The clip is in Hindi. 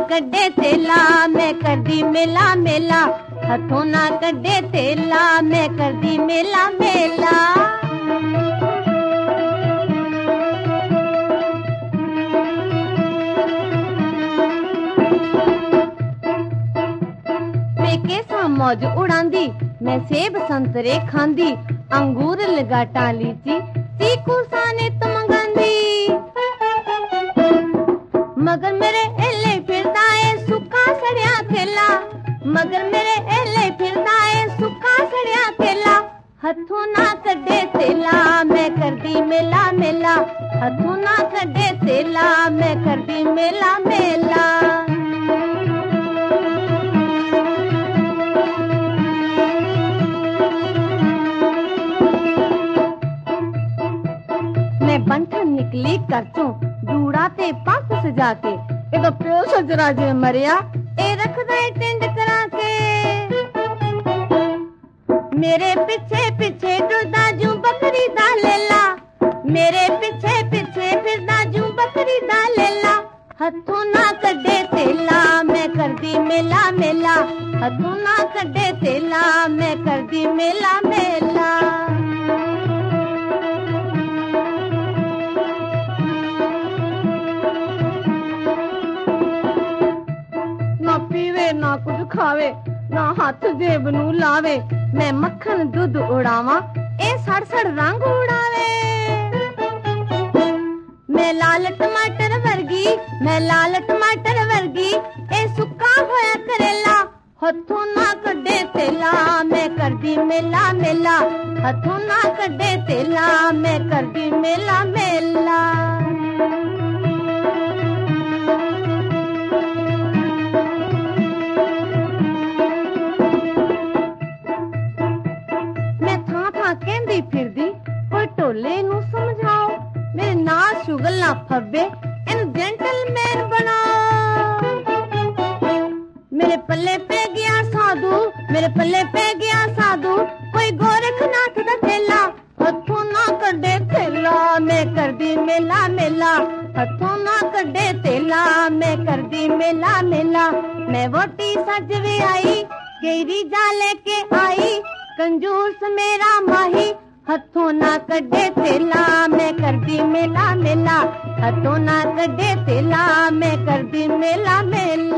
कड्डे तेला मैं करदी मेला मेला, हथों ना कड्डे तेला मैं करदी मेला मेला। पेके सा मौज उड़ांदी मैं सेब संतरे खांदी, अंगूर लगाटा लीची चीकू साने तो मंगांदी। मगर मेरे एले फिरदा है सुक्का सड़िया थेला, मगर मेरे एले फिरदा है सुक्का सड़िया थेला। हथों ना कड्डे तेला मैं करदी मेला मेला, हथों ना कड्डे तेला मैं करदी मेला मेला। मैं बंठन निकली करचों दूड़ा ते पाक सजा के, एदो प्यो सजरा जे मरिया ए रख दे टिंड करा के। मेरे पीछे पीछे टुरदा जू बकरी दा लेला, मेरे पीछे पीछे फिरदा जू बकरी दा लेला। हथों ना कड्डे तेला मैं करदी मेला मेला, हथों ना कड्डे तेला मैं करदी मेला मेला। ना पीवे ना कुछ खावे ना हाथ जेब नू लावे, मैं मक्खन दूध उड़ावा ए सड़ सड़ रंग उड़ावे। मैं लाल टमाटर वर्गी, मैं लाल टमाटर वर्गी ए सुक्का होया करेला। हथों ना कड्डे तेला मैं करदी मेला मेला, हथों ना कड्डे तेला मैं करदी मेला मेला। कहंदी फिरदी कोई टोले नू समझाओ, मेरे नाल शुगल ना फब्बे इन जेंटलमैन बनाओ। मेरे पल्ले पे गया साधु, मेरे पल्ले पे गया साधु कोई गोरखनाथ दा चेला। हथों ना कड्डे तेला मैं करदी मेला मेला, हथों ना कड्डे तेला मैं करदी मेला मेला। मैं वोटी सज वे आई गेरी जा लेके आई, कंजूस मेरा माही हथों ना कड्डे तेला मैं करदी मेला मेला, हथों ना कड्डे तेला मैं करदी मेला मेला।